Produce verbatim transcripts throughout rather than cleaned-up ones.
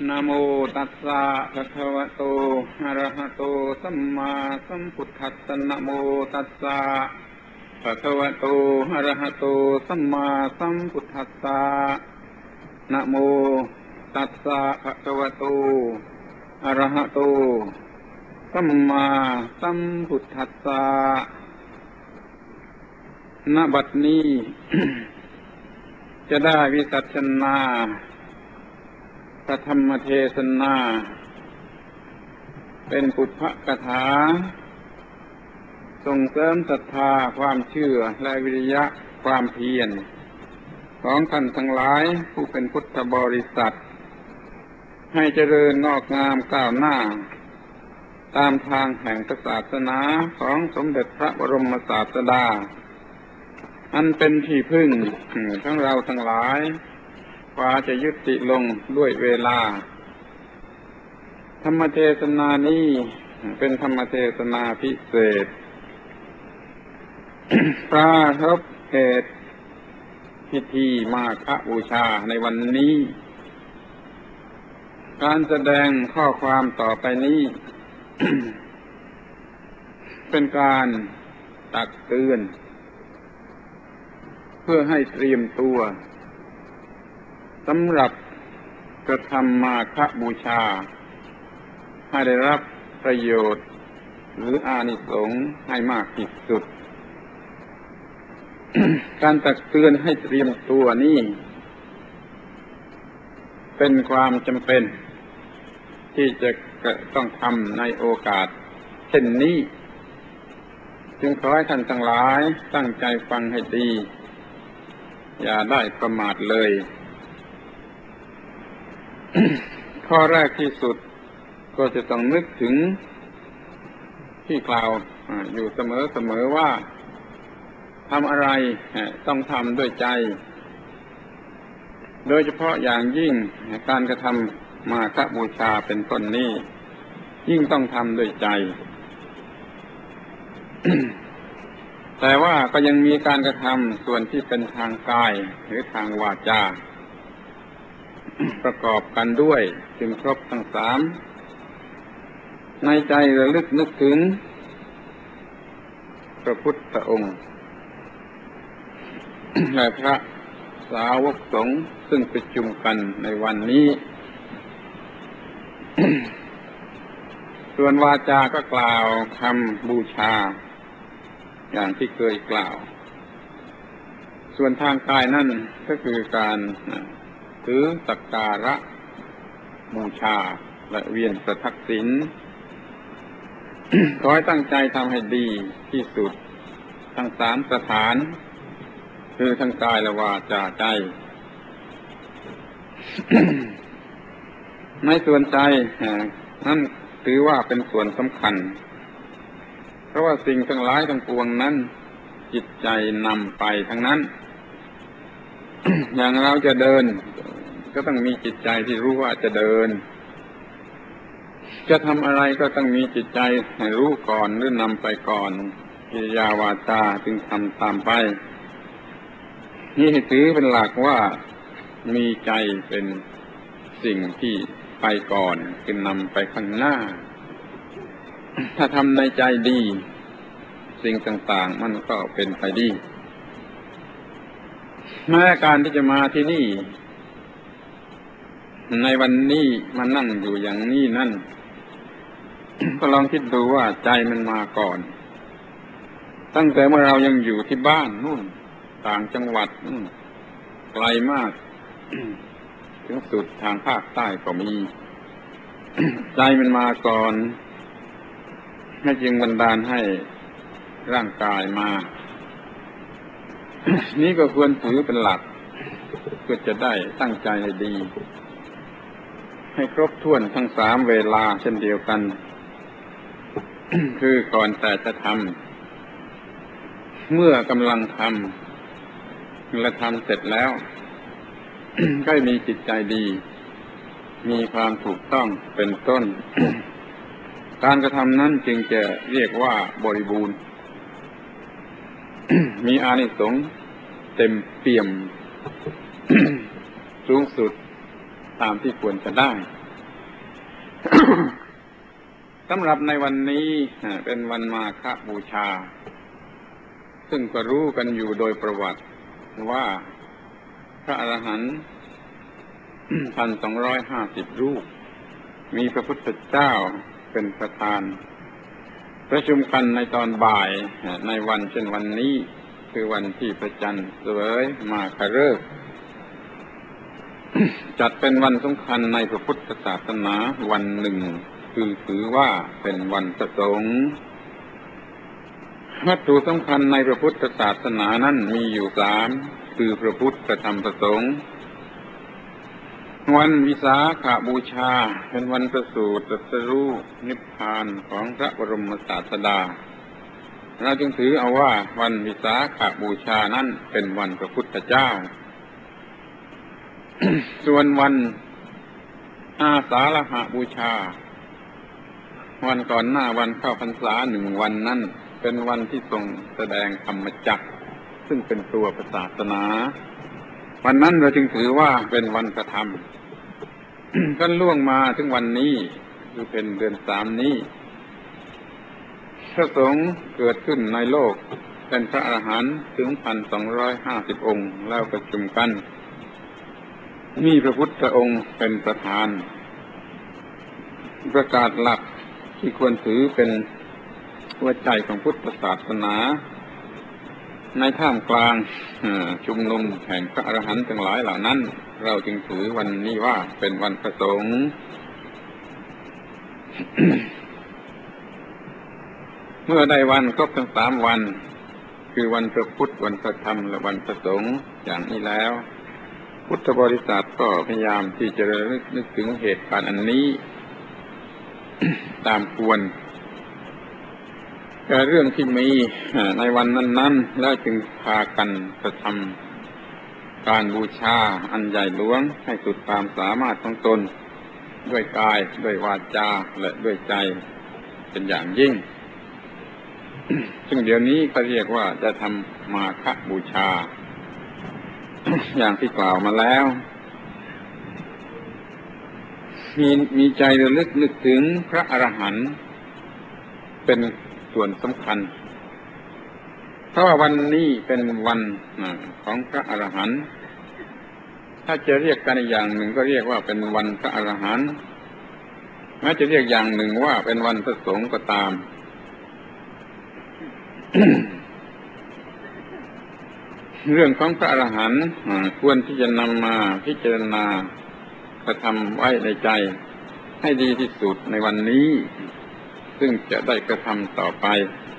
นะโมตัสสะภะคะวะโตอะระหะโตสัมมาสัมพุทธัสสะนะโมตัสสะภะคะวะโตอะระหะโตสัมมาสัมพุทธัสสะนะโมตัสสะภะคะวะโตอะระหะโตสัมมาสัมพุทธัสสะณ บัดนี้ จะได้วิสัชนาพระธรรมเทศนาเป็นปุพพกถาส่งเสริมศรัทธาความเชื่อและวิริยะความเพียรของท่านทั้งหลายผู้เป็นพุทธบริษัทให้เจริญงอกงามก้าวหน้าตามทางแห่งศาสนาของสมเด็จพระบรมศาสดาอันเป็นที่พึ่งทั้งเราทั้งหลายกว่าจะยุติลงด้วยเวลาธรรมเทศนานี้เป็นธรรมเทศนาพิเศษ ปรารภเหตุพิธีมาฆบูชาในวันนี้การแสดงข้อความต่อไปนี้ เป็นการตักเตือนเพื่อให้เตรียมตัวสำหรับกระทำมาฆบูชาให้ได้รับประโยชน์หรืออานิสงส์ให้มากที่สุด การตักเตือนให้เตรียมตัวนี้เป็นความจำเป็นที่จะต้องทำในโอกาสเช่นนี้จึงขอให้ท่านทั้งหลายตั้งใจฟังให้ดีอย่าได้ประมาทเลย ข้อแรกที่สุดก็จะต้องนึกถึงที่กล่าวอยู่เสมอๆว่าทำอะไรต้องทำด้วยใจโดยเฉพาะอย่างยิ่งการกระทำมาฆบูชาเป็นต้นนี้ยิ่งต้องทำด้วยใจ แต่ว่าก็ยังมีการกระทำส่วนที่เป็นทางกายหรือทางวาจา ประกอบกันด้วยจึงครบทั้งสามในใจระลึกนึกถึงพระพุทธองค์และพระสาวกสงฆ์ซึ่งประชุมกันในวันนี้ ส่วนวาจาก็กล่าวคำบูชาอย่างที่เคยกล่าวส่วนทางกายนั่นก็คือการถือสักการะบูชาและเวียนประทักษิณ ขอให้ตั้งใจทำให้ดีที่สุดทั้งสามสถานคือทั้งกายและวาจาใจ ในส่วนใจนั่นถือว่าเป็นส่วนสำคัญเพราะว่าสิ่งทั้งหลายทั้งปวงนั้นจิตใจนำไปทั้งนั้น อย่างเราจะเดินก็ต้องมีจิตใจที่รู้ว่าจะเดินจะทำอะไรก็ต้องมีจิตใจให้รู้ก่อนหรือนำไปก่อนกิริยาวาจาจึงทำตามไปนี่ถือเป็นหลักว่ามีใจเป็นสิ่งที่ไปก่อนจึงนำไปข้างหน้าถ้าทำในใจดีสิ่งต่างๆมันก็เป็นไปดีแม้การที่จะมาที่นี่ในวันนี้มานั่งอยู่อย่างนี้นั่น ก็ลองคิดดูว่าใจมันมาก่อนตั้งแต่เมื่อเรายังอยู่ที่บ้านนู่นต่างจังหวัดนู่นไกลมาก ถึงสุดทางภาคใต้ก็มี ใจมันมาก่อนให้จึงบันดาลให้ร่างกายมา นี่ก็ควรถือเป็นหลักเพื่อจะได้ตั้งใจให้ดีให้ครบถ้วนทั้งสามเวลาเช่นเดียวกัน คือก่อนแต่จะทำเมื่อกำลังทำและทำเสร็จแล้ว ก็มีจิตใจดีมีความถูกต้องเป็นต้น การกระทำนั้นจึงจะเรียกว่าบริบูรณ์ มีอานิสงส์เต็มเปี่ยม สูงสุดตามที่ควรจะได้สำหรับในวันนี้เป็นวันมาฆบูชาซึ่งก็รู้กันอยู่โดยประวัติว่าพระอรหันต์พันสองร้อยห้าสิบรูปมีพระพุทธเจ้าเป็นประธานประชุมกันในตอนบ่ายในวันเช่นวันนี้คือวันที่พระจันทร์เสวยมาฆฤกษ์จัดเป็นวันสำคัญในพระพุทธศาสนาวันหนึ่งคือถือว่าเป็นวันพระสงฆ์วัตถุสำคัญในพระพุทธศาสนานั้นมีอยู่สามคือพระพุทธพระธรรมพระสงฆ์วันวิสาขบูชาเป็นวันประสูติตรัสรู้นิพพานของพระบรมศาสดาเราจึงถือเอาว่าวันวิสาขบูชานั้นเป็นวันพระพุทธเจ้า ส่วนวันอาสาฬหบูชาวันก่อนหน้าวันเข้าพรรษาหนึ่งวันนั้นเป็นวันที่ทรงแสดงธรรมจักรซึ่งเป็นตัวศาสนาวันนั้นเราจึงถือว่าเป็นวันกระทำ ก็ล่วงมาถึงวันนี้คือเป็นเดือนสามนี้พระสงฆ์เกิดขึ้นในโลกเป็นพระอรหันต์ถึงพันสองร้อยห้าสิบองค์แล้วประชุมกันมีพระพุทธองค์เป็นประธานประกาศหลักที่ควรถือเป็นหัวใจของพุทธศาสนาในท่ามกลางชุมนุมแห่งพระอรหันต์ทั้งหลายเหล่านั้นเราจึงถือวันนี้ว่าเป็นวันพระสงฆ์ เมื่อได้วันครบทั้งสามวันคือวันพระพุทธวันพระธรรมและวันพระสงฆ์อย่างนี้แล้วพุทธบริษัทก็พยายามที่จะระลึกนึกถึงเหตุการณ์อันนี้ ตามควรแต่เรื่องที่มีในวันนั้นๆแล้วจึงพากันกระทำการบูชาอันใหญ่หลวงให้สุดความสามารถของตนด้วยกายด้วยวาจาและด้วยใจเป็นอย่างยิ่ง ซึ่งเดี๋ยวนี้ก็เรียกว่าจะทำมาฆบูชา อย่างที่กล่าวมาแล้วมีมีใจระลึกนึกถึงพระอรหันต์เป็นส่วนสำคัญเพราะว่าวันนี้เป็นวันของพระอรหันต์ถ้าจะเรียกกันอย่างหนึ่งก็เรียกว่าเป็นวันพระอรหันต์แม้จะเรียกอย่างหนึ่งว่าเป็นวันพระสงฆ์ก็ตาม เรื่องของพระอรหันต์ควรที่จะนำมาพิจารณากระทำไว้ในใจให้ดีที่สุดในวันนี้ซึ่งจะได้กระทำต่อไป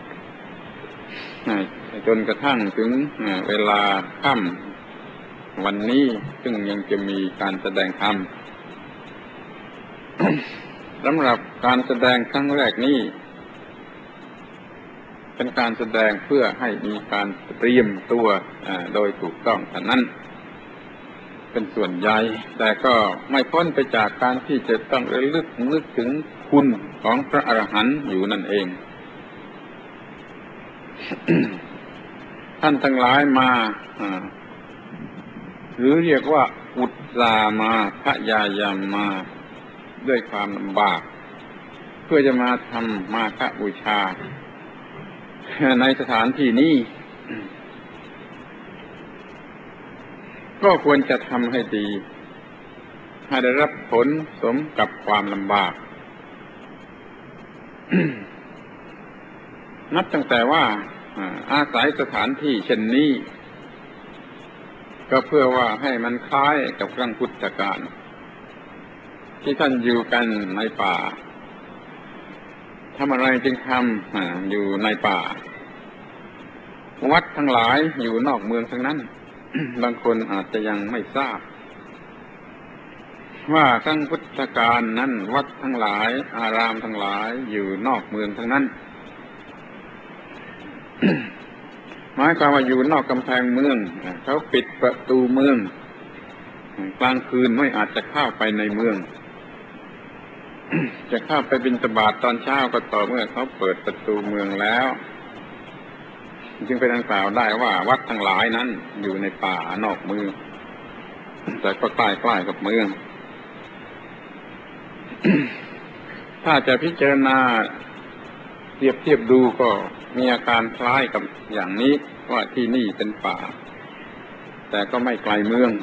จนกระทั่งถึงเวลาค่ำวันนี้ซึ่งยังจะมีการแสดงธรรม สำหรับการแสดงครั้งแรกนี้เป็นการแสดงเพื่อให้มีการเตรียมตัวโดยถูกต้องเท่านั้นเป็นส่วนใหญ่แต่ก็ไม่พ้นไปจากการที่จะต้องระลึกนึกถึงคุณของพระอรหันต์อยู่นั่นเอง ท่านทั้งหลายมาหรือเรียกว่าอุตส่าห์มาพยายามมาด้วยความลำบากเพื่อจะมาทำมาฆบูชาในสถานที่นี้ก็ควรจะทำให้ดีให้ได้รับผลสมกับความลำบาก นับตั้งแต่ว่าอาศัยสถานที่เช่นนี้ก็เพื่อว่าให้มันคล้ายกับครั้งพุทธกาลที่ท่านอยู่กันในป่าทำอะไรจึงทำอยู่ในป่าวัดทั้งหลายอยู่นอกเมืองทั้งนั้น บางคนอาจจะยังไม่ทราบว่าครั้งพุทธกาลนั้นวัดทั้งหลายอารามทั้งหลายอยู่นอกเมืองทั้งนั้น หมายความว่าอยู่นอกกำแพงเมืองเขาปิดประตูเมืองกลางคืนไม่อาจจะเข้าไปในเมือง จะเข้าไปบิณฑบาตตอนเช้าก็ต่อเมื่อเขาเปิดประตูเมืองแล้วจึงเป็นอันกล่าวได้ว่าวัดทั้งหลายนั้นอยู่ในป่านอกเมืองแต่ก็ใกล้ๆกับเมืองถ้าจะพิจารณาเทียบเทียบดูก็มีอาการคล้ายกับอย่างนี้ว่าที่นี่เป็นป่าแต่ก็ไม่ไกลเมือง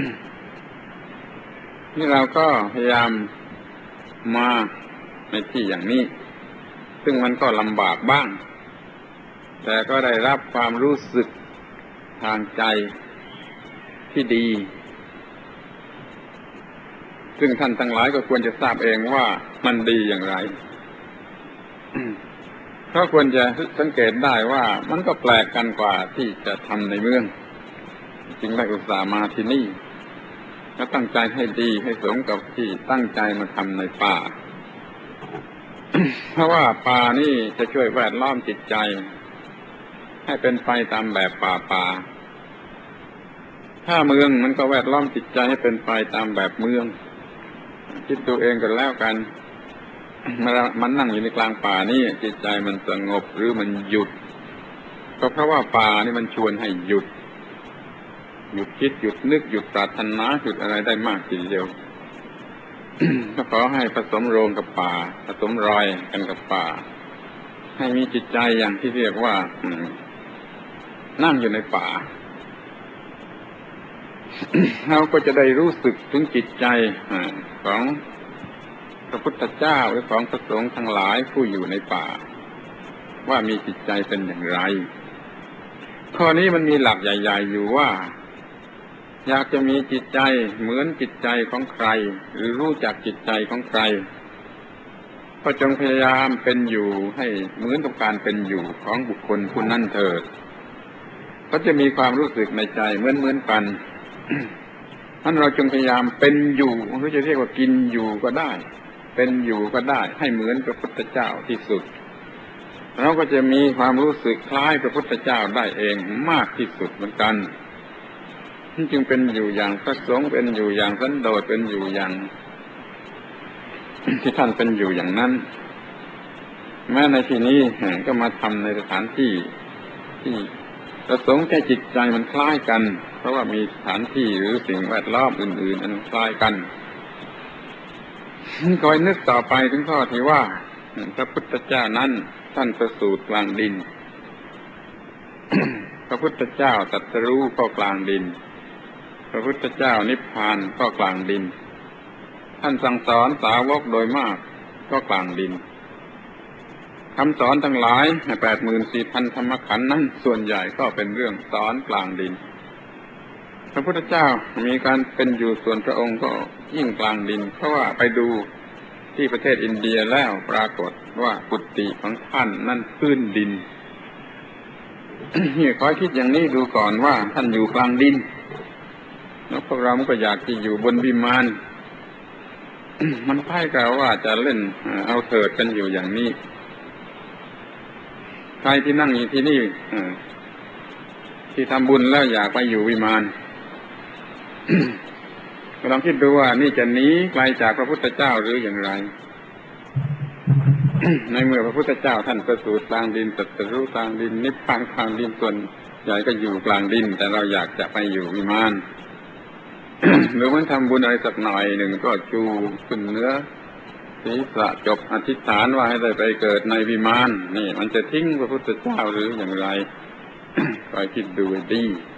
นี่เราก็พยายามมาในที่อย่างนี้ซึ่งมันก็ลำบากบ้างแต่ก็ได้รับความรู้สึกทางใจที่ดีซึ่งท่านทั้งหลายก็ควรจะทราบเองว่ามันดีอย่างไร เพราะควรจะสังเกตได้ว่ามันก็แปลกกันกว่าที่จะทำในเมืองจึงได้อุตส่าห์มาที่นี่และตั้งใจให้ดีให้สมกับที่ตั้งใจมาทำในป่า เพราะว่าป่านี่จะช่วยแวดล้อมจิตใจให้เป็นไปตามแบบป่าป่าถ้าเมืองมันก็แวดล้อมจิตใจให้เป็นไปตามแบบเมืองคิดตัวเองกันแล้วกันมันนั่งอยู่ในกลางป่านี่จิตใจมันสงบหรือมันหยุดก็เพราะว่าป่านี่มันชวนให้หยุดหยุดคิดหยุดนึกหยุดปรารถนาหยุดอะไรได้มากทีเดียว ก็ขอให้ผสมโรงกับป่าผสมรอยกันกับป่าให้มีจิตใจอย่างที่เรียกว่านั่งอยู่ในป่า เราก็จะได้รู้สึกถึงจิตใจของพระพุทธเจ้าหรือของพระสงฆ์ทั้งหลายผู้อยู่ในป่าว่ามีจิตใจเป็นอย่างไรข้อนี้มันมีหลักใหญ่ๆอยู่ว่าอยากจะมีจิตใจเหมือนจิตใจของใครหรือรู้จักจิตใจของใครก็จงพยายามเป็นอยู่ให้เหมือนกับการเป็นอยู่ของบุคคลผู้นั้นเถิดก็จะมีความรู้สึกในใจเหมือนๆกัน ท่านเราจงพยายามเป็นอยู่หรือจะเรียกว่ากินอยู่ก็ได้เป็นอยู่ก็ได้ให้เหมือนพระพุทธเจ้าที่สุดเราก็จะมีความรู้สึกคล้ายพระพุทธเจ้าได้เองมากที่สุดเหมือนกันจึงเป็นอยู่อย่างพระสงฆ์เป็นอยู่อย่างสันโดษเป็นอยู่อย่างที่ท่านเป็นอยู่อย่างนั้นแม้ในที่นี้ก็มาทำในสถานที่ที่ประสงค์แค่จิตใจมันคล้ายกันเพราะว่ามีสถานที่หรือสิ่งแวดล้อมอื่นๆอันคล้ายกันคอยนึกต่อไปถึงข้อที่ว่าพระพุทธเจ้านั้นท่านประสูติกลางดิน พระพุทธเจ้าตรัสรู้ก็กลางดินพระพุทธเจ้านิพพานก็กลางดินท่านสั่งสอนสาวกโดยมากก็กลางดินคำสอนทั้งหลายแปดหมื่นสี่พันธรรมขันธ์นั้นส่วนใหญ่ก็เป็นเรื่องสอนกลางดินพระพุทธเจ้ามีการเป็นอยู่ส่วนพระองค์ก็ยิ่งกลางดินเพราะว่าไปดูที่ประเทศอินเดียแล้วปรากฏว่ากุฏิของท่านนั่นพื้นดิน นี่ขอคิดอย่างนี้ดูก่อนว่าท่านอยู่กลางดินแล้วพวกเราก็อยากจะอยู่บนวิมาน มันคล้ายกับว่าจะเล่นเอาเถิดกันอยู่อย่างนี้ใครที่นั่งอยู่ที่นี่ที่ทำบุญแล้วอยากไปอยู่วิมาน ลองคิดดูว่านี่จะหนีไกลจากพระพุทธเจ้าหรืออย่างไร ในเมื่อพระพุทธเจ้าท่านประสูติกลางดินตรัสรู้กลางดินนิพพานกลางดินส่วนใหญ่ก็อยู่กลางดินแต่เราอยากจะไปอยู่วิมาน หรือมันทำบุญอะไรสักหน่อยหนึ่งก็จูขึ้นเนื้อศีรษะจบอธิษฐานว่าให้ได้ไปเกิดในวิมานนี่มันจะทิ้งพระพุทธเจ้าหรืออย่างไร คอยคิดดูดี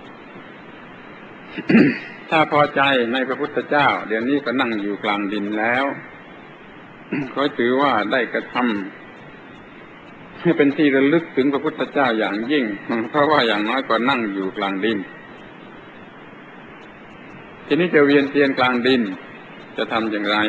ถ้าพอใจในพระพุทธเจ้าเดี๋ยวนี้ก็นั่งอยู่กลางดินแล้วเขาถือว่าได้กระทำให้เป็นที่ระลึกถึงพระพุทธเจ้าอย่างยิ่งเพราะว่าอย่างน้อยก็นั่งอยู่กลางดินทีนี้จะเวียนเทียนกลางดินจะทำอย่างไร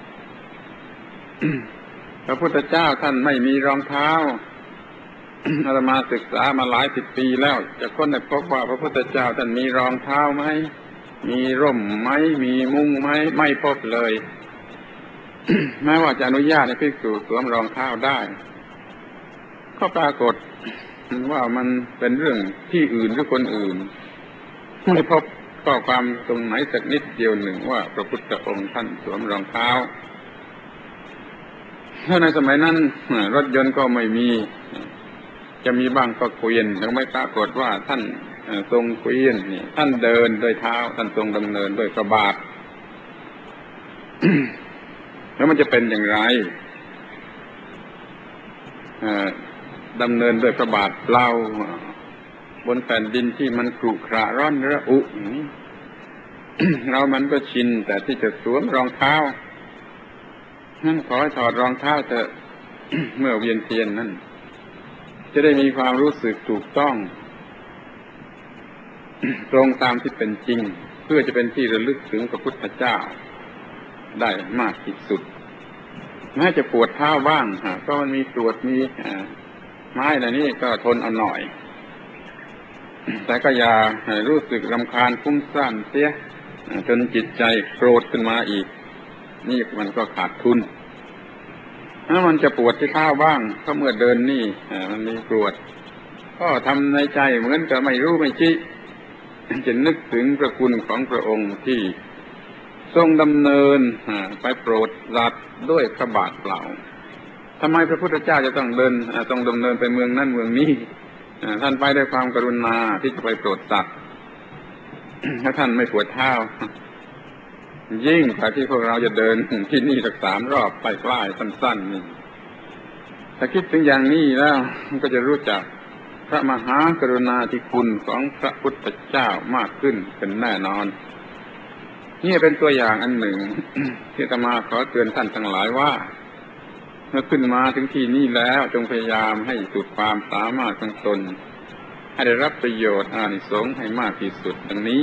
พระพุทธเจ้าท่านไม่มีรองเท้า อาตมาศึกษามาหลายสิบปีแล้วจะค้นได้พบว่าพระพุทธเจ้าท่านมีรองเท้าไหมมีร่มไหมมีมุ้งไหมไม่พบเลย แม้ว่าจะอนุญาตให้ภิกษุสวมรองเท้าได้ก็ปรากฏว่ามันเป็นเรื่องที่อื่นหรือคนอื่นไม่พบข้อความตรงไหนสักนิดเดียวหนึ่งว่าพระพุทธองค์ท่านสวมรองเท้าถ้าในสมัยนั้นรถยนต์ก็ไม่มีจะมีบ้างก็เกวียนแล้วไม่ปรากฏว่าท่านทรงเกวียนนี่ท่านเดินด้วยเท้าท่านทรงดำเนินด้วยพระบาท แล้วมันจะเป็นอย่างไรดำเนินด้วยพระบาทเราบนแผ่นดินที่มันขรุขระร้อนระอุอย่างนี้ เรามันก็ชินแต่ที่จะสวมรองเท้านั่นขอให้ถอดรองเท้าเถอะ เมื่อเวียนเทียนนั่นจะได้มีความรู้สึกถูกต้อง ตรงตามที่เป็นจริงเพื่อจะเป็นที่ระลึกถึงพระพุทธเจ้าได้มากที่สุดแม้จะปวดเท้าบ้างก็มันมีตรวจมีไม้อะไรนี่ก็ทนเอาหน่อยแต่ก็อย่ารู้สึกรำคาญฟุ้งซ่านเสียจนจิตใจโกรธขึ้นมาอีกนี่มันก็ขาดทุนถ้ามันจะปวดที่เท้าบ้างก็เมื่อเดินนี่มันมีปวดก็ทำในใจเหมือนกับไม่รู้ไม่ชี้จะนึกถึงพระคุณของพระองค์ที่ทรงดำเนินไปโปรดสัตว์ด้วยพระบาทเปล่าทำไมพระพุทธเจ้าจะต้องเดินต้องดำเนินไปเมืองนั้นเมืองนี้ท่านไปด้วยความกรุณาที่จะไปโปรดสัตว์ถ้าท่านไม่ปวดเท้ายิ่งกว่าที่พวกเราจะเดินที่นี่สักสามรอบใกล้ๆสั้นๆนี่ถ้าคิดถึงอย่างนี้แล้วก็จะรู้จักพระมหากรุณาธิคุณของพระพุทธเจ้ามากขึ้นเป็นแน่นอนนี่เป็นตัวอย่างอันหนึ่ง ที่อาตมาขอเตือนท่านทั้งหลายว่าเมื่อขึ้นมาถึงที่นี่แล้วจงพยายามให้สุดความสามารถของตนให้ได้รับประโยชน์อานิสงส์ให้มากที่สุดดังนี้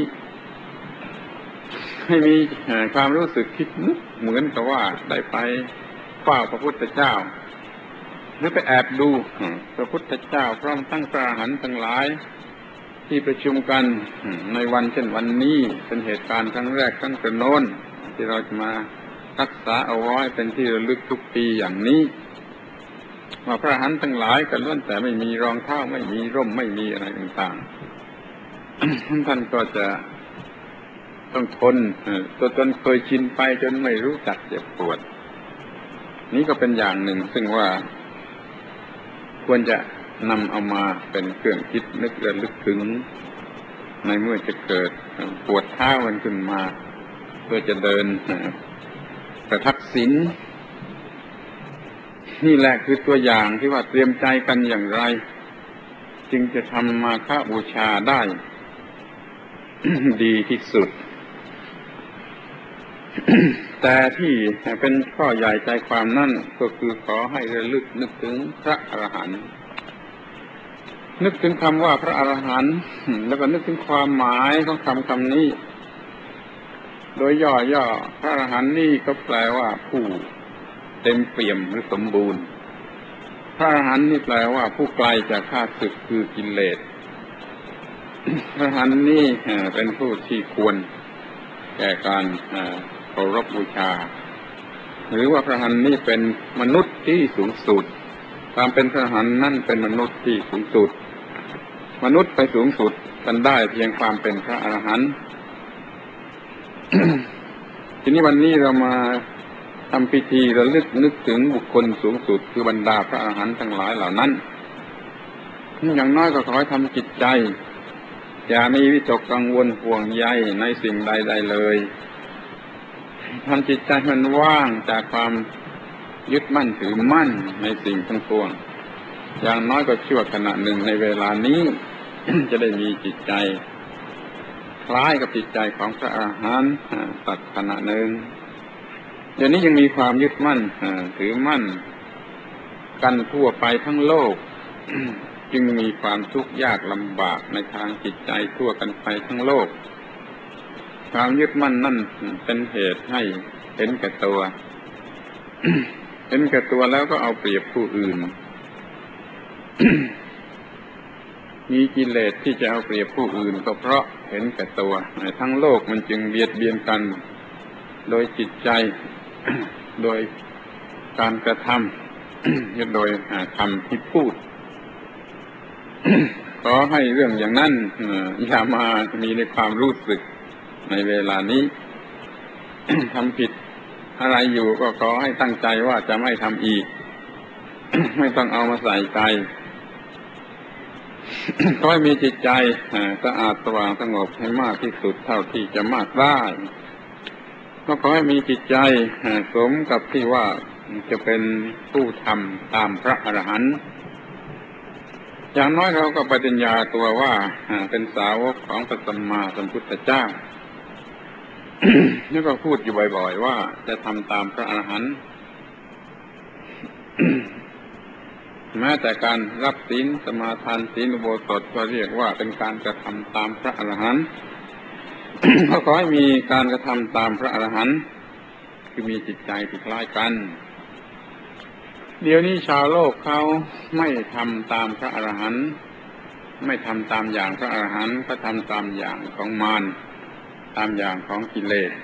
ให้มีความรู้สึกคิดนึกเหมือนกับว่าได้ไปเฝ้าพระพุทธเจ้าหรือไปแอบดูพระพุทธเจ้าพร้อมทั้งพระอรหันต์ทั้งหลายที่ประชุมกันในวันเช่นวันนี้เป็นเหตุการณ์ครั้งแรกครั้งกระโน้นที่เราจะมารักษาเอาไว้เป็นที่ระลึกทุกปีอย่างนี้ว่าพระอรหันต์ทั้งหลายก็ล้วนแต่ไม่มีรองเท้าไม่มีร่มไม่มีอะไรต่างๆท่านก็จะต้องทนตัวตนเคยชินไปจนไม่รู้จักเจ็บปวดนี้ก็เป็นอย่างหนึ่งซึ่งว่าควรจะนำเอามาเป็นเครื่องคิดนึกระลึกถึงในเมื่อจะเกิดปวดเท้ามันขึ้นมาเพื่อจะเดินกระทักษิณนี่แหละคือตัวอย่างที่ว่าเตรียมใจกันอย่างไรจึงจะทำมาฆบูชาได้ ดีที่สุด แต่ที่เป็นข้อใหญ่ใจความนั่นก็คือขอให้ระลึกนึกถึงพระอรหันต์นึกถึงคำว่าพระอรหันต์แล้วก็นึกถึงความหมายของคำคำนี้โดยย่อๆพระอรหันต์นี่ก็แปลว่าผู้เต็มเปี่ยมหรือสมบูรณ์พระอรหันต์นี่แปลว่าผู้ไกลจากข้าศึกคือกิเลสพระอรหันต์นี่เป็นผู้ที่ควรแก่การเคารพบูชาหรือว่าพระอรหันต์นี่เป็นมนุษย์ที่สูงสุดความเป็นพระอรหันต์นั่นเป็นมนุษย์ที่สูงสุดมนุษย์ไปสูงสุดกันได้เพียงความเป็นพระอรหันต์ ทีนี้วันนี้เรามาทำพิธีระลึกนึกถึงบุคคลสูงสุดคือบรรดาพระอรหันต์ทั้งหลายเหล่านั้นอย่างน้อยก็ขอให้ทำจิตใจอย่ามีวิตกกังวลห่วงใยในสิ่งใดๆเลยทำจิตใจมันว่างจากความยึดมั่นถือมั่นในสิ่งทั้งปวงอย่างน้อยก็ชั่วขณะหนึ่งในเวลานี้ จะได้มีจิตใจคล้ายกับจิตใจของพระอรหันต์สักขณะหนึ่งเดี๋ยวนี้ยังมีความยึดมั่นถือมั่นกันทั่วไปทั้งโลก จึงมีความทุกข์ยากลำบากในทางจิตใจทั่วกันไปทั้งโลกความยึดมั่นนั่นเป็นเหตุให้เห็นแก่ตัว เห็นแก่ตัวแล้วก็เอาเปรียบผู้อื่น มีกิเลสที่จะเอาเปรียบผู้อื่นก็เพราะเห็นแก่ตัวทั้งโลกมันจึงเบียดเบียนกันโดยจิตใจ โดยการกระทำ โดยคำที่พูด ขอให้เรื่องอย่างนั้นอย่ามามีในความรู้สึกในเวลานี้ ทำผิดอะไรอยู่ก็ขอให้ตั้งใจว่าจะไม่ทำอีก ไม่ต้องเอามาใส่ใจ ขอให้มีจิตใจสะอาดสว่างสงบให้มากที่สุดเท่าที่จะมากได้ก็ขอให้มีจิตใจสมกับที่ว่าจะเป็นผู้ทำตามพระอรหันต์อย่างน้อยเราก็ปฏิญญาตัวว่าเป็นสาวกของพระสัมมาสัมพุทธเจ้า แล้วก็พูดอยู่บ่อยๆว่าจะทำตามพระอรหันต์ แม้แต่การรับศีลสมาทานศีลอุโบสถก็เรียกว่าเป็นการกระทำตามพระอรหันต์ เขาขอให้มีการกระทำตามพระอรหันต์คือมีจิตใจที่คล้ายกันเดี๋ยวนี้ชาวโลกเขาไม่ทำตามพระอรหันต์ไม่ทำตามอย่างพระอรหันต์ก็ทำตามอย่างของมารตามอย่างของกิเลส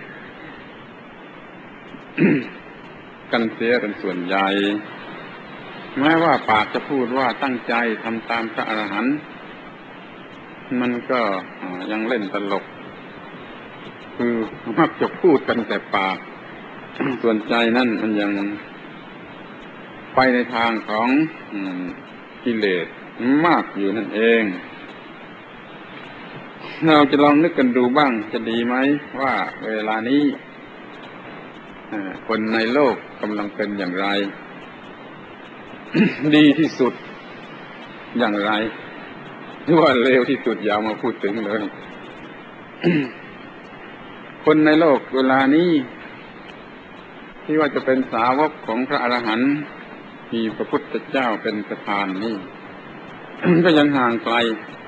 กันเสียเป็นส่วนใหญ่แม้ว่าปากจะพูดว่าตั้งใจทำตามพระอรหันต์มันก็ยังเล่นตลกคือมักจะพูดกันแต่ปาก ส่วนใจนั่นมันยังไปในทางของกิเลสมากอยู่นั่นเองเราจะลองนึกกันดูบ้างจะดีไหมว่าเวลานี้คนในโลกกำลังเป็นอย่างไร ดีที่สุดอย่างไรหรือว่าเลวที่สุดอย่ามาพูดถึงเลย คนในโลกเวลานี้ที่ว่าจะเป็นสาวกของพระอรหันต์มีพระพุทธเจ้าเป็นประธานนี่ ก็ยังห่างไกล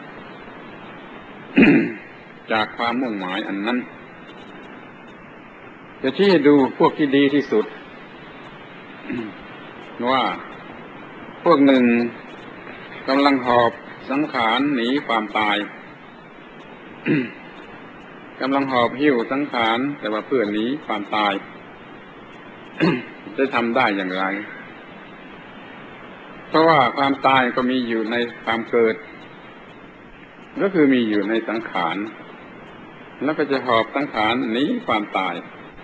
จากความมุ่งหมายอันนั้นจะชี้ให้ดูพวกที่ดีที่สุด ว่าพวกหนึ่งกำลังหอบสังขารหนีความตาย กำลังหอบหิ้วสังขารแต่ว่าเพื่อหนีความตาย จะทำได้อย่างไรเพราะว่าความตายก็มีอยู่ในความเกิดก็คือมีอยู่ในสังขารแล้วก็จะหอบสังขารหนีความตาย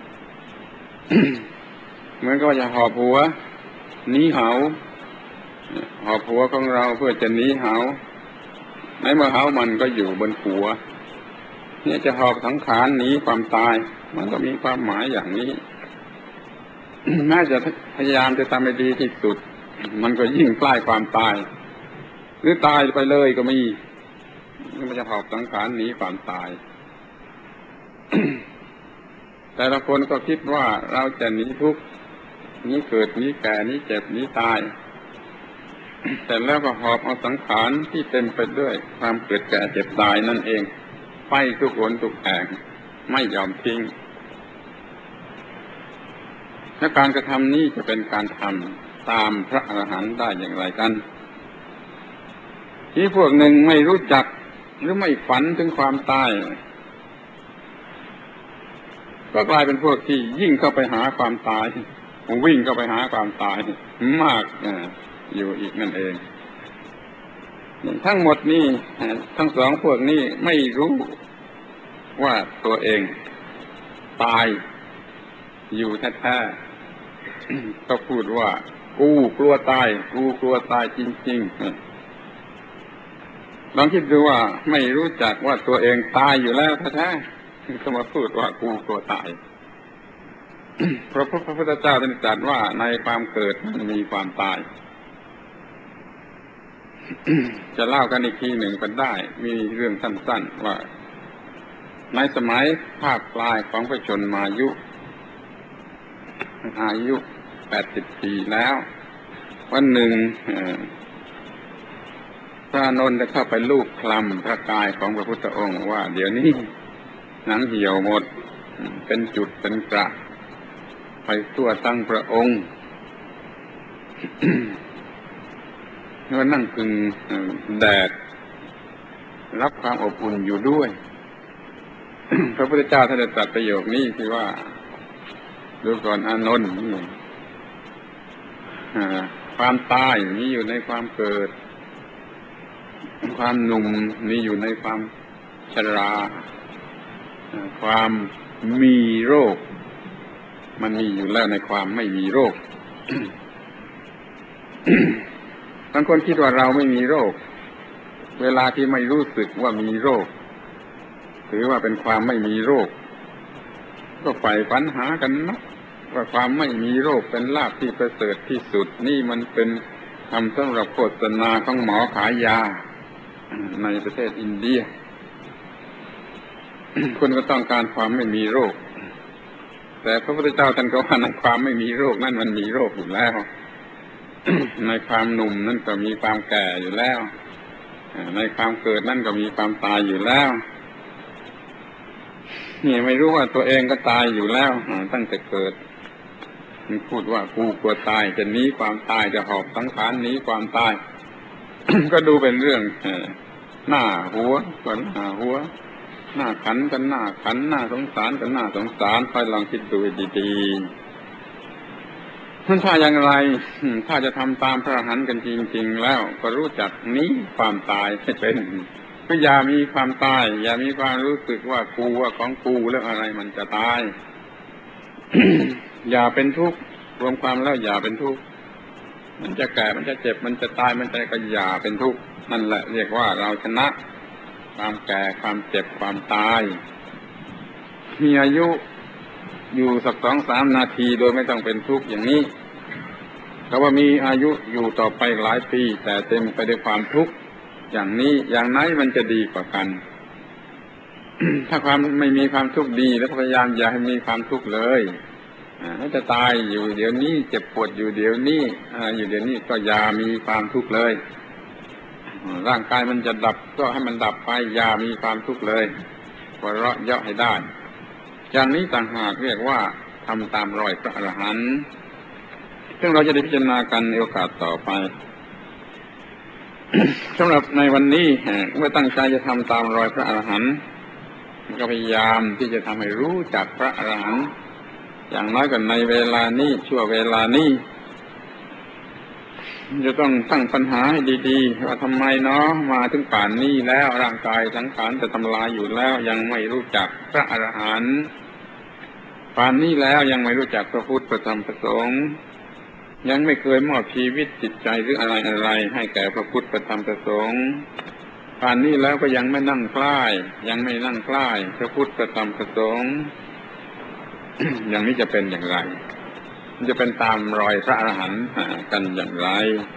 เหมือนกับว่าจะหอบหัวหนีเหาหอบหัวของเราเพื่อจะหนีเหาในเมื่อเหามันก็อยู่บนหัวเนี่ยจะหอบสังขารหนีความตายมันก็มีความหมายอย่างนี้ น่าจะพยายามจะทำให้ดีที่สุดมันก็ยิ่งใกล้ความตายหรือตายไปเลยก็มีมันจะหอบสังขารหนีความตาย แต่ละคนก็คิดว่าเราจะหนีทุกข์หนีเกิดหนีแก่หนีเจ็บหนีตาย แต่แล้วก็หอบเอาสังขารที่เต็มไปด้วยความเกิดแก่เจ็บตายนั่นเองไปทุกหนทุกแห่งไม่ยอมทิ้งและการกระทำนี้จะเป็นการทำตามพระอรหันต์ได้อย่างไรกันที่พวกหนึ่งไม่รู้จักหรือไม่ฝันถึงความตายก็กลายเป็นพวกที่ยิ่งเข้าไปหาความตายวิ่งเข้าไปหาความตายมากอยู่อีกนั่นเองทั้งหมดนี้ทั้งสองพวกนี้ไม่รู้ว่าตัวเองตายอยู่แท้ๆก็พูดว่ากูกลัวตายกูกลัวตายจริงๆลองคิดดูว่าไม่รู้จักว่าตัวเองตายอยู่แล้วแท้ๆก็มาพูดว่ากูกลัวตาย เพราะพระพุทธเจ้าได้ตรัสว่าในความเกิดมันมีความตาย จะเล่ากันอีกทีหนึ่งก็ได้มีเรื่องสั้นๆว่าในสมัยภาคปลายของพระชนมายุอายุแปดสิบปีแล้ววันหนึ่งพระอานนท์ได้เข้าไปลูบคลำพระกายของพระพุทธองค์ว่าเดี๋ยวนี้หนังเหี่ยวหมดเป็นจุดเป็นกระไปทั่วทั้งพระองค์ ก็นั่งพึงแดดรับความอบอุ่นอยู่ด้วย พระพุทธเจ้าท่านได้ตรัสประโยคนี้ที่ว่าดูก่อนอานนท์ความตายมีอยู่ในความเกิดความหนุ่มมีอยู่ในความชราความมีโรคมันมีอยู่แล้วในความไม่มีโรค บางคนคิดว่าเราไม่มีโรคเวลาที่ไม่รู้สึกว่ามีโรคถือว่าเป็นความไม่มีโรคก็ใฝ่ฝันหากันนะว่าความไม่มีโรคเป็นลาภที่ประเสริฐที่สุดนี่มันเป็นคำสำหรับโฆษณาของหมอขายยาในประเทศอินเดียคนก็ต้องการความไม่มีโรคแต่พระพุทธเจ้าท่านก็ว่าในความไม่มีโรคนั่นมันมีโรคอยู่แล้วในความหนุ่มนั่นก็มีความแก่อยู่แล้วในความเกิดนั่นก็มีความตายอยู่แล้วนี่ไม่รู้ว่าตัวเองก็ตายอยู่แล้วตั้งแต่เกิดมันพูดว่ากูกลัวตายจะหนีความตายจะหอบสังขารหนีความตาย ก็ดูเป็นเรื่องหน้าหัวกันหน้าหัวหน้าขันกันหน้าขันหน้าสงสารกันหน้าสงสารคอยลองคิดดูดีๆท่านถ้าอย่างไรถ้าจะทำตามพระอรหันต์กันจริงๆแล้วก็รู้จักหนีความตายให้เป็นก็อย่ามีความตายอย่ามีความรู้สึกว่ากูว่าของกูแล้วอะไรมันจะตาย อย่าเป็นทุกข์รวมความแล้วอย่าเป็นทุกข์มันจะแก่มันจะเจ็บมันจะตายมันจะก็อย่าเป็นทุกข์นั่นแหละเรียกว่าเราชนะความแก่ความเจ็บความตายมีอายุอยู่สักสองสามนาทีโดยไม่ต้องเป็นทุกข์อย่างนี้แต่ว่ามีอายุอยู่ต่อไปหลายปีแต่เต็มไปด้วยความทุกข์อย่างนี้อย่างไหนมันจะดีกว่ากัน ถ้าความไม่มีความทุกข์ดีแล้วพยายามอย่าให้มีความทุกข์เลยถ้าจะตายอยู่เดี๋ยวนี้เจ็บปวดอยู่เดี๋ยวนี้อยู่เดี๋ยวนี้ก็อย่ามีความทุกข์เลยร่างกายมันจะดับก็ให้มันดับไปอย่ามีความทุกข์เลยหัวเราะเยาะให้ได้อย่างนี้ต่างหากเรียกว่าทำตามรอยพระอรหันต์ซึ่งเราจะได้พิจารณากันในโอกาสต่อไป สำหรับในวันนี้เมื่อตั้งใจจะทำตามรอยพระอรหันต์ก็พยายามที่จะทำให้รู้จักพระอรหันต์อย่างน้อยก็ในเวลานี้ชั่วเวลานี้จะต้องตั้งปัญหาให้ดีๆว่าทำไมเนาะมาถึงป่านนี้แล้วร่างกายสังขารจะทำลายอยู่แล้วยังไม่รู้จักพระอรหันต์ป่านนี้แล้วยังไม่รู้จักพระพุทธพระธรรมพระสงฆ์ยังไม่เคยมอบชีวิตจิตใจหรืออะไรอะไรให้แก่พระพุทธพระธรรมพระสงฆ์ป่านนี้แล้วก็ยังไม่นั่งใกล้ยังไม่นั่งใกล้พระพุทธพระธรรมพระสงฆ์ อย่างนี้จะเป็นอย่างไรมันจะเป็นตามรอยพระอรหันต์กันอย่างไร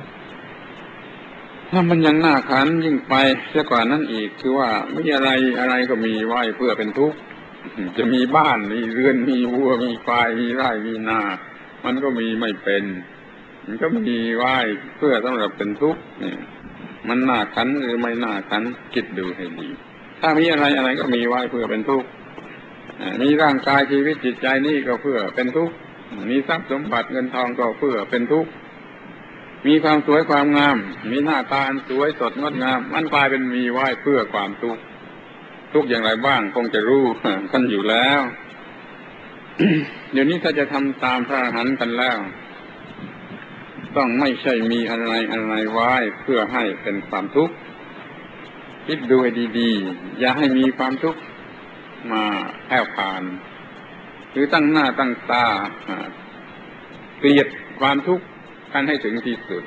ถ้ามันยังน่าขันยิ่งไปเสียกว่านั้นอีกคือว่าไม่มีอะไรอะไรก็มีไว้เพื่อเป็นทุกข์จะมีบ้านมีเรือนมีวัวมีควายมีไร่มีนามันก็มีไม่เป็นมันก็มีไว้เพื่อสำหรับเป็นทุกข์เนี่ยมันน่าขันหรือไม่น่าขันคิดดูให้ดีถ้ามีอะไรอะไรก็มีไว้เพื่อเป็นทุกข์มีร่างกายชีวิตจิตใจนี่ก็เพื่อเป็นทุกข์มีทรัพย์สมบัติเงินทองก็เพื่อเป็นทุกข์มีความสวยความงามมีหน้าตาอันสวยสดงดงามมันกลายเป็นมีไว้เพื่อความทุกข์ทุกข์อย่างไรบ้างคงจะรู้กันอยู่แล้ว เดี๋ยวนี้ถ้าจะทำตามพระอรหันต์กันแล้วต้องไม่ใช่มีอะไรอะไรไว้เพื่อให้เป็นความทุกข์คิดดูให้ดีๆอย่าให้มีความทุกข์มาแผ่วผ่านหรือตั้งหน้าตั้งตาเกลียดความทุกข์กันให้ถึงที่สุด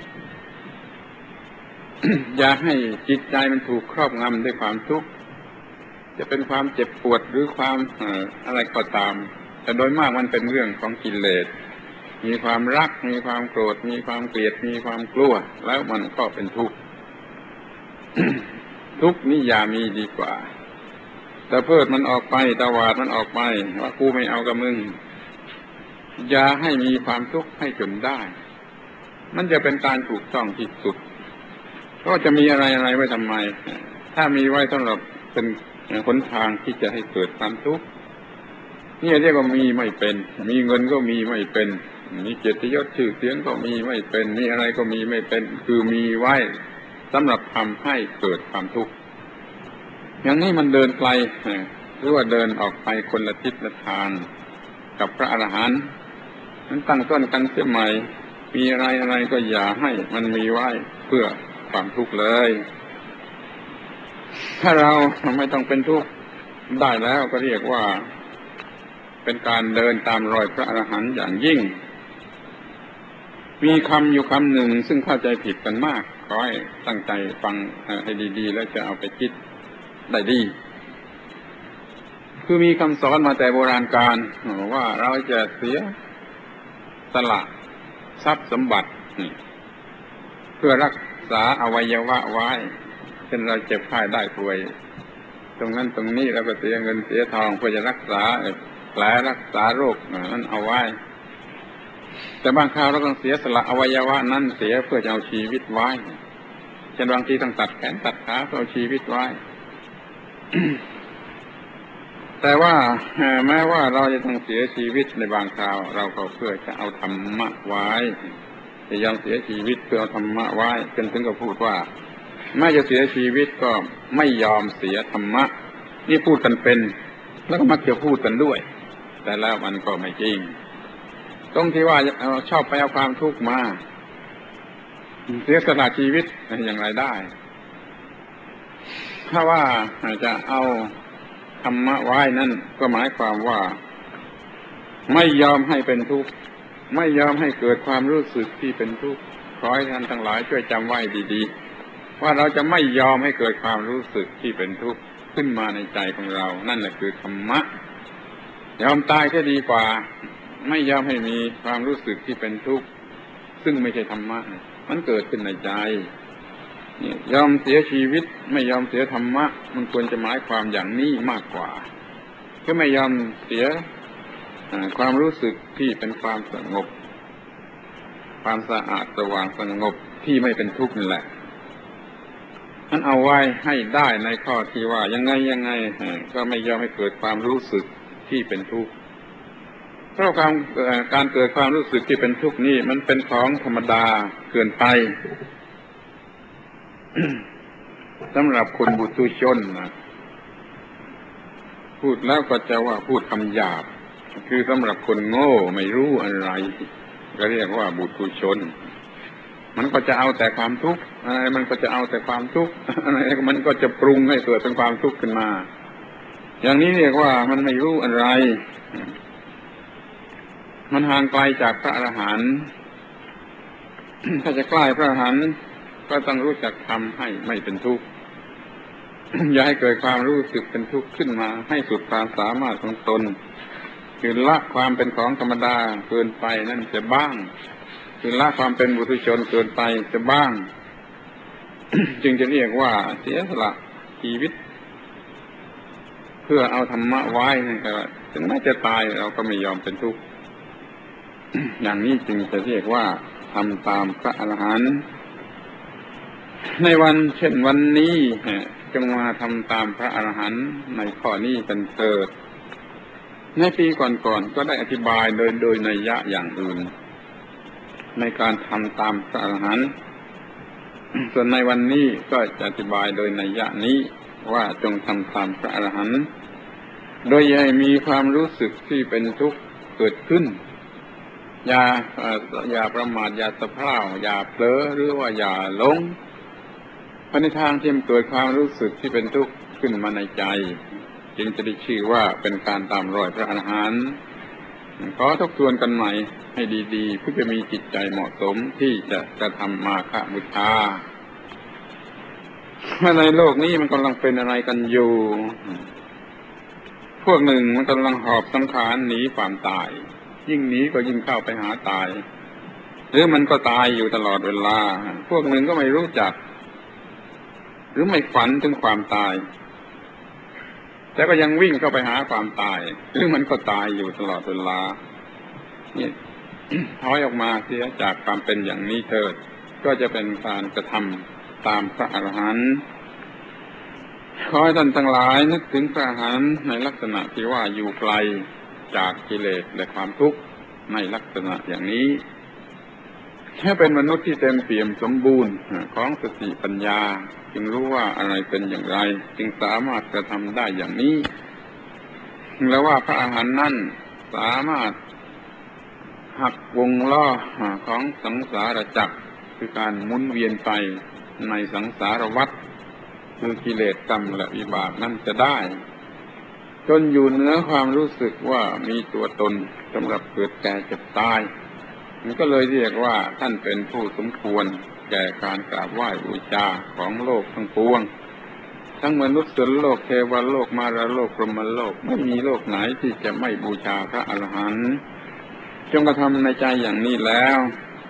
อย่าให้จิตใจมันถูกครอบงำด้วยความทุกข์จะเป็นความเจ็บปวดหรือความอะไรก็ตามแต่โดยมากมันเป็นเรื่องของกิเลสมีความรักมีความโกรธมีความเกลียดมีความกลัวแล้วมันก็เป็นทุกข์ ทุกข์นี่อย่ามีดีกว่าแต่เพิดมันออกไปตวาดมันออกไปว่ากูไม่เอากับมึงอย่าให้มีความทุกข์ให้จนได้มันจะเป็นการถูกต้องที่สุดก็จะมีอะไรอะไรไว้ทำไมถ้ามีไว้สำหรับเป็นหนทางที่จะให้เกิดความทุกข์นี่เรียกว่ามีไม่เป็นมีเงินก็มีไม่เป็นมีเกียรติยศชื่อเสียงก็มีไม่เป็นมีอะไรก็มีไม่เป็นคือมีไว้สำหรับทำให้เกิดความทุกข์อย่างนี้มันเดินไกลหรือว่าเดินออกไปคนละทิศละทางกับพระอรหันต์นั้นตั้งต้นกันเสียใหม่มีอะไรอะไรก็อย่าให้มันมีไว้เพื่อความทุกข์เลยถ้าเราไม่ต้องเป็นทุกข์ได้แล้วก็เรียกว่าเป็นการเดินตามรอยพระอรหันต์อย่างยิ่งมีคำอยู่คำหนึ่งซึ่งเข้าใจผิดกันมากขอให้ตั้งใจฟังให้ดีๆแล้วจะเอาไปคิดได้ดีคือมีคำสอนมาแต่โบราณกาลว่าเราจะเสียสละทรัพย์สมบัติเพื่อรักษาอวัยวะไว้เช่นเราเจ็บไข้ได้ป่วยตรงนั้นตรงนี้เราก็เสียเงินเสียทองเพื่อจะรักษาแผลรักษาโรคนั้นเอาไว้แต่บางคราวเราต้องเสียสละอวัยวะนั้นเสียเพื่อจะเอาชีวิตไว้เช่นบางทีต้องตัดแขนตัดขาเพื่อเอาชีวิตไว้ แต่ว่าแม้ว่าเราจะต้องเสียชีวิตในบางคราวเราก็เพื่อจะเอาธรรมะไว้จะยอมเสียชีวิตเพื่อเอาธรรมะไว้จนถึงกับพูดว่าแม้จะเสียชีวิตก็ไม่ยอมเสียธรรมะนี่พูดกันเป็นแล้วก็มักจะพูดกันด้วยแต่แล้วมันก็ไม่จริงตรงที่ว่าชอบไปเอาความทุกข์มาเสียสละชีวิตอย่างไรได้ถ้าว่าจะเอาธรรมะไว้นั่นก็หมายความว่าไม่ยอมให้เป็นทุกข์ไม่ยอมให้เกิดความรู้สึกที่เป็นทุกข์ขอให้ท่านทั้งหลายช่วยจำไว้ดีๆว่าเราจะไม่ยอมให้เกิดความรู้สึกที่เป็นทุกข์ขึ้นมาในใจของเรานั่นแหละคือธรรมะยอมตายก็ดีกว่าไม่ยอมให้มีความรู้สึกที่เป็นทุกข์ซึ่งไม่ใช่ธรรมะมันเกิดขึ้นในใจยอมเสียชีวิตไม่ยอมเสียธรรมะมันควรจะหมายความอย่างนี้มากกว่าก็ไม่ยอมเสียความรู้สึกที่เป็นความสงบความสะอาดสว่างสงบที่ไม่เป็นทุกข์นั่นแหละนั้นเอาไว้ให้ได้ในข้อที่ว่ายังไงยังไงก็ไม่ยอมให้เกิดความรู้สึกที่เป็นทุกข์เพราะความการเกิดความรู้สึกที่เป็นทุกข์นี่มันเป็นของธรรมดาเกินไป สำหรับคนบุตุชนนะพูดแล้วก็จะว่าพูดคำหยาบคือสำหรับคนโง่ไม่รู้อะไรก็เรียกว่าบุตุชนมันก็จะเอาแต่ความทุกข์อะไรมันก็จะเอาแต่ความทุกข์อะไรมันก็จะปรุงให้เกิดเป็นความทุกข์ขึ้นมาอย่างนี้เรียกว่ามันไม่รู้อะไรมันห่างไกลจากพระอรหันต์ถ้าจะใกล้พระอรหันต์ก็ต้องรู้จักทำให้ไม่เป็นทุกข์อย่าให้เกิดความรู้สึกเป็นทุกข์ขึ้นมาให้สุดความสามารถของตนคือละความเป็นของธรรมดาเกินไปนั่นจะบ้างคือละความเป็นบุตุชนเกินไปจะบ้าง จึงจะเรียกว่าเสียสละชีวิตเพื่อเอาธรรมะไว้นั่นก็ถึงแม้จะตายเราก็ไม่ยอมเป็นทุกข์ อย่างนี้จึงจะเรียกว่าทำตามพระอรหันต์ในวันเช่นวันนี้จงมาทำตามพระอรหันต์ในข้อนี้กันเถิดในปีก่อนๆ ก, ก็ได้อธิบายโดยโดยนัยยะอย่างอื่นในการทำตามพระอรหันต์ส่วนในวันนี้ก็จะอธิบายโดยนัยยะนี้ว่าจงทำตามพระอรหันต์โดยให้มีความรู้สึกที่เป็นทุกข์เกิดขึ้นอย่าอย่าประมาทอย่าสะเพร่าอย่าเผลอหรือว่าอย่าหลงไปในทางที่มันเกิดความรู้สึกที่เป็นทุกข์ขึ้นมาในใจจึงจะได้ชื่อว่าเป็นการตามรอยพระอรหันต์ขอทบทวนกันใหม่ให้ดีๆเพื่อจะมีจิตใจเหมาะสมที่จะกระทำมาฆบูชาในโลกนี้มันกำลังเป็นอะไรกันอยู่พวกหนึ่งมันกำลังหอบสังขารหนีความตายยิ่งหนีก็ยิ่งเข้าไปหาตายหรือมันก็ตายอยู่ตลอดเวลาพวกหนึ่งก็ไม่รู้จักหรือไม่ฝันถึงความตายแต่ก็ยังวิ่งเข้าไปหาความตายหรือมันก็ตายอยู่ตลอดเวลานี่ ถอยออกมาเสียจากความเป็นอย่างนี้เถิดก็จะเป็นการกระทำตามพระอรหันต์ขอให้ท่านทั้งหลายนึกถึงพระอรหันต์ในลักษณะที่ว่าอยู่ไกลจากกิเลสและความทุกข์ในลักษณะอย่างนี้ถ้าเป็นมนุษย์ที่เต็มเปี่ยมสมบูรณ์ของสติปัญญาจึงรู้ว่าอะไรเป็นอย่างไรจึงสามารถกระทำได้อย่างนี้แล้วว่าพระอรหันต์นั้นสามารถหักวงล้อของสังสารจักรคือการหมุนเวียนไปในสังสารวัฏคือกิเลสกรรมและวิบากนั้นจะได้จนอยู่เหนือความรู้สึกว่ามีตัวตนสำหรับเกิดแก่เจ็บตายมันก็เลยเรียกว่าท่านเป็นผู้สมควรแก่การกราบไหว้บูชาของโลกทั้งปวงทั้งมนุษย์โลกเทวโลกมารโลกพรหมโลกไม่มีโลกไหนที่จะไม่บูชาพระอรหันต์จงกระทำในใจอย่างนี้แล้ว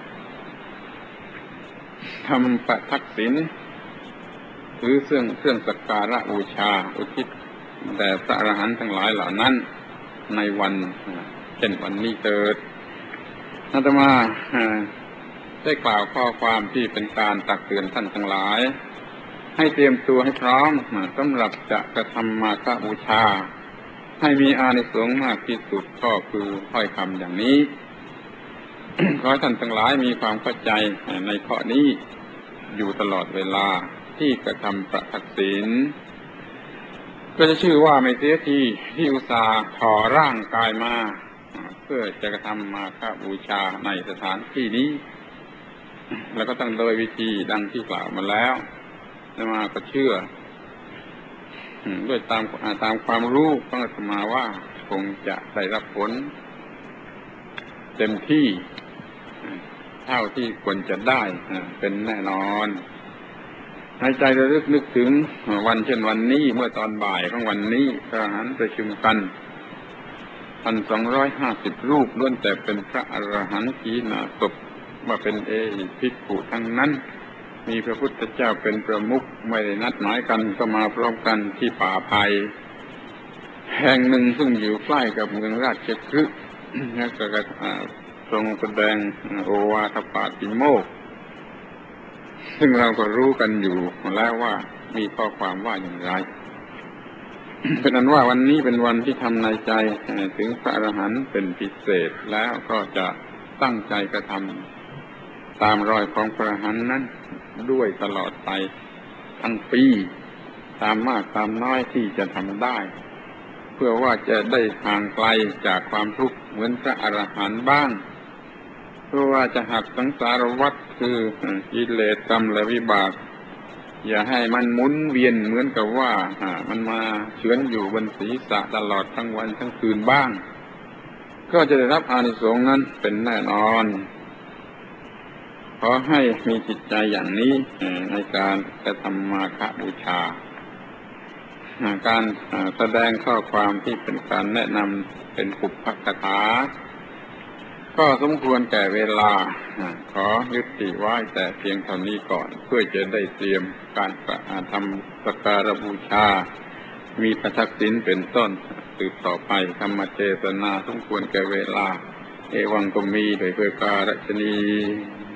ทำประทักษิณหรือเครื่องเครื่องสักการะบูชาอุทิศแด่พระอรหันต์ทั้งหลายเหล่านั้นในวันเช่นวันนี้เถิดอาตมาได้กล่าวข้อความที่เป็นการตักเตือนท่านทั้งหลายให้เตรียมตัวให้พร้อมสำหรับจะกระทำมาฆบูชาให้มีอานิสงส์มากที่สุดก็คือถ้อยคำอย่างนี้ ขอให้ท่านทั้งหลายมีความเข้าใจในข้อนี้อยู่ตลอดเวลาที่กระทำประทักษิณก็จะชื่อว่าไม่เสียทีที่อุตส่าห์ถอร่างกายมาเพื่อจะกระทำมาฆบูชาในสถานที่นี้แล้วก็ต้องโดยวิธีดังที่กล่าวมาแล้วอาตมาก็เชื่อด้วยตามตามความรู้ของอาตมาว่าคงจะได้รับผลเต็มที่เท่าที่ควรจะได้เป็นแน่นอนในใจระลึกนึกถึงวันเช่นวันนี้เมื่อตอนบ่ายของวันนี้พระอรหันต์ประชุมกันพันสองร้อยห้าสิบรูปล้วนแต่เป็นพระอรหันต์ขีณาสพมาเป็นเอหิภิกขุทั้งนั้นมีพระพุทธเจ้าเป็นประมุขไม่ได้นัดหมายกันก็มาพร้อมกันที่ป่าไผ่แห่งหนึ่งซึ่งอยู่ใกล้กับเมืองราชคฤห์แล้วก็ทรงแสดงโอวาทปาติโมกข์ซึ่งเราก็รู้กันอยู่แล้วว่ามีข้อความว่าอย่างไรเป็นนั้นว่าวันนี้เป็นวันที่ทำในใจถึงพระอรหันต์เป็นพิเศษแล้วก็จะตั้งใจกระทำตามรอยของพระอรหันต์นั้นด้วยตลอดไปทั้งปีตามมากตามน้อยที่จะทำได้เพื่อว่าจะได้ห่างไกลจากความทุกข์เหมือนพระอรหันต์บ้างเพื่อว่าจะหักสังสารวัฏคือกิเลสกรรมและวิบากอย่าให้มันหมุนเวียนเหมือนกับว่ามันมาเฉือนอยู่บนศีรษะตลอดทั้งวันทั้งคืนบ้างก็จะได้รับอานิสงส์นั้นเป็นแน่นอนขอให้มีจิตใจอย่างนี้ในการกระทำมาฆบูชาการแสดงข้อความที่เป็นการแนะนำเป็นปุพพคถาก็สมควรแก่เวลาขอยุติไว้แต่เพียงเท่านี้ก่อนเพื่อจะได้เตรียมการทำสักการบูชามีประทักษิณเป็นต้นสืบต่อไปธรรมเทศนาสมควรแก่เวลาเอวังก็มีโดยเพื่อการชนี